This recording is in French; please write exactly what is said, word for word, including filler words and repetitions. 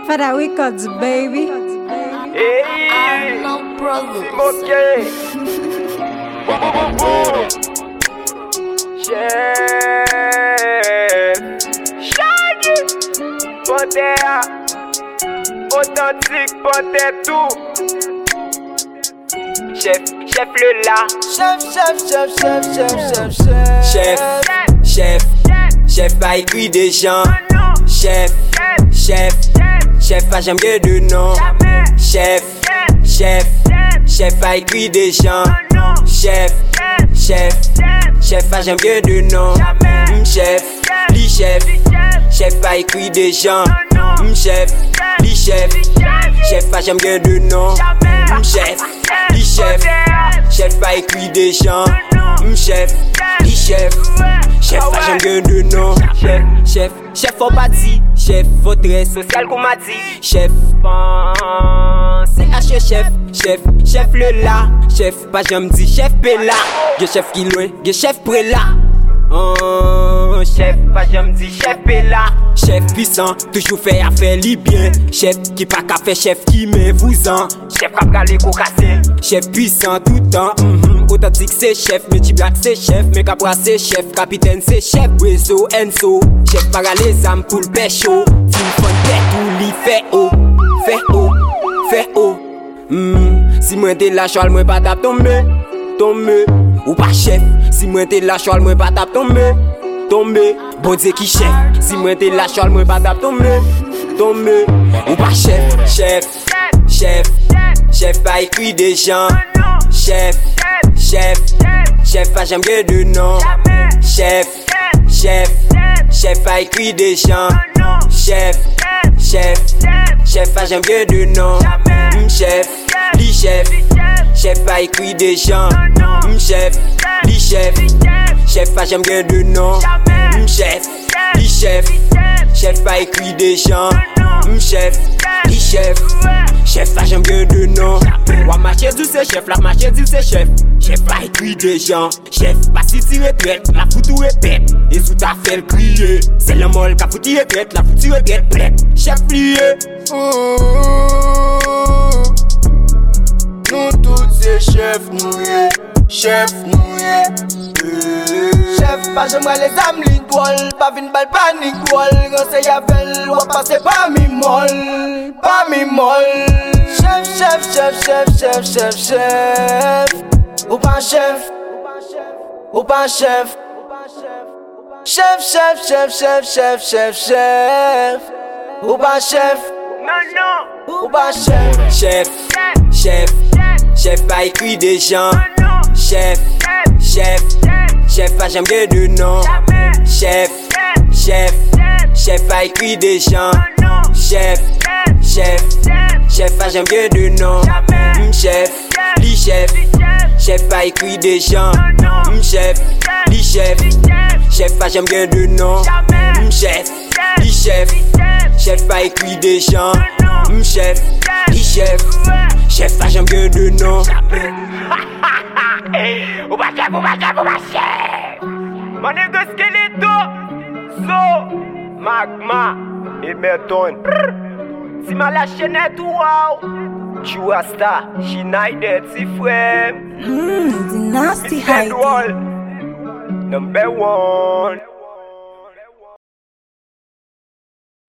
Fada Records, baby. Hey, Love Brothers. okay. Boom, boom, boom, boom. Chef, Shaggy, Panthère, authentique Panthère tout. Chef, chef le là. Chef, chef, chef, chef, chef, chef, Chef, chef, chef pas écrit des gens. Chef, chef, chef pas j'aime que de nom. Chef, chef, chef pas écrit des gens. Chef, chef, chef pas j'aime que de nom. Chef, li chef, chef pas écrit des gens. Chef, li chef, chef pas j'aime que de nom. Chef, li chef, chef pas écrit des gens. Chef, li chef, chef pas j'aime que de nom. Chef, chef, chef faut pas dire. Chef faut très social qu'on m'a dit. Chef, c'est H chef, chef, chef le là. Chef pas j'aime dit chef Pella. Ge chef qui loin, ge chef près là. Oh, chef, pas j'aime dire chef est là. Chef puissant, toujours fait affaire li bien. Chef qui pas qu'à faire chef qui met vous en. Chef qui a galé cocassé. Chef puissant tout le temps. Mm-hmm. Authentique c'est chef, Métis Black c'est chef, Mekabra c'est chef, capitaine c'est chef, Wezo Enso. Chef pas les âmes pour le pécho. Fin fun tête ou li fait haut, fait haut, fait haut. Mm. Si moi t'es là, j'all moi pas tap tomber, tomber. Ou pas chef, si moi t'es là, j'all moi pas tap tomber, tomber. Bon Dieu qui chef, si moi t'es là, j'all moi pas tap tomber, tomber. Ou pas chef, chef, chef, chef pas écrit des gens. Chef, chef, chef pas j'aime que de nom. Chef, chef, chef pas écrit des gens. Chef, chef, chef pas j'aime que de nom. Chef, li chef, chef pas écrit des gens. Chef, li chef, chef pas j'aime que de nom. Chef, li chef, chef pas écrit des gens. Chef, li chef, chef pas j'aime que de nom. Wa marcher du c'est chef, la marcher du c'est chef. Chef pas écrit des gens. Chef pas si tu retraite, la foutu répète. Et sous ta fait le crier. C'est le molle qui foutu retraite, la foutu retraite prête. Chef plié. Nous tous ces chefs noués, chefs noués. Chef, pas j'aimerais les âmes l'idole, pas vin bal panique wall. Quand c'est yavel, ou passer pas mi molle, pas mi molle. Chef, chef, chef, chef, chef, chef, chef. Ou pas chef, ou pas chef. Chef, chef, chef, chef, chef, chef, chef. Ou pas chef, Non, non. ou pas chef. Chef, chef, chef pas écrit des gens. Chef, chef, chef pas j'aime que de nom. Chef, chef, chef pas écrit des gens. Chef, chef, chef pas j'aime que de nom. Chef, li chef, chef pas écrit des gens. Chef, li chef, chef pas j'aime que de nom. Chef, li chef, chef pas écrit des gens. Chef, li chef, chef pas j'aime que de nom. Ou pas chef, ou pas chef, ou pas chef. Mon nègre Skeleto, So, Magma, et Merton. Si ma la chaînette, wow. Chuasta, Schneider, si frère. Mmm, the nasty high. Number one.